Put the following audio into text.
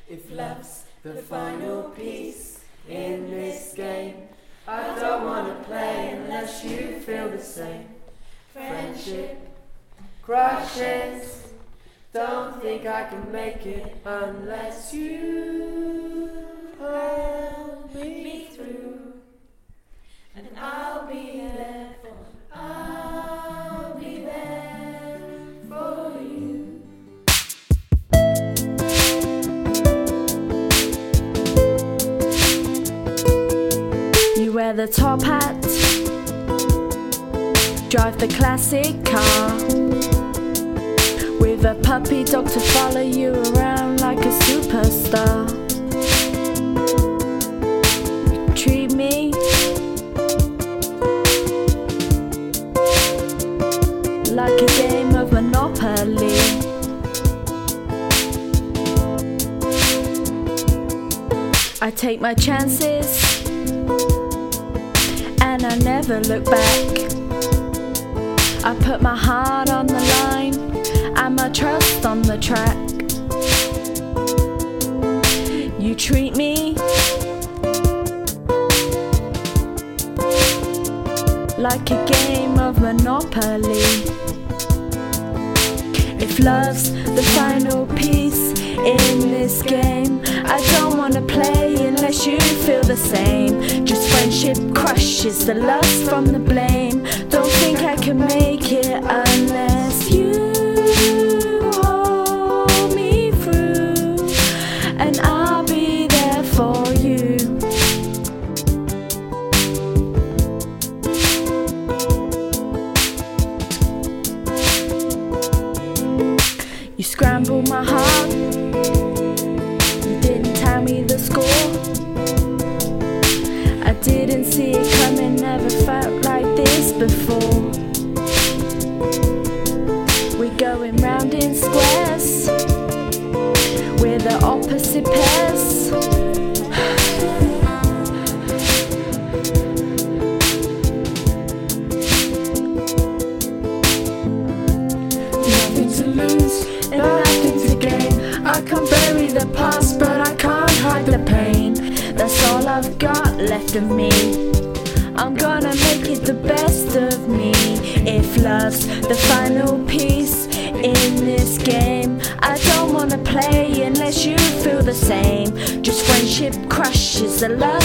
If love's the final piece in this game, I don't wanna play unless you feel the same. Friendship crushes, don't think I can make it unless you hold me through. And I'll be there for you. You wear the top hat, drive the classic car, with a puppy dog to follow you around like a superstar. You treat me like a game of Monopoly. I take my chances and I never look back. I put my heart on the line and my trust on the track. You treat me like a game of Monopoly. If love's the final piece in this game, I don't wanna play unless you feel the same. Just friendship crushes the lust from the blame. Don't think I can make it unless you hold me through. And I'll be there for you. You scrambled my heart, you didn't tell me the score. I didn't see it coming, never felt like this before. We're going round in squares, we're the opposite pairs. Nothing to lose and nothing to gain. I can't bury the past, but I can't hide the pain. That's all I've got left of me. I'm gonna make it the best of me. If love's the final piece in this game, I don't wanna play unless you feel the same. Just friendship crushes the love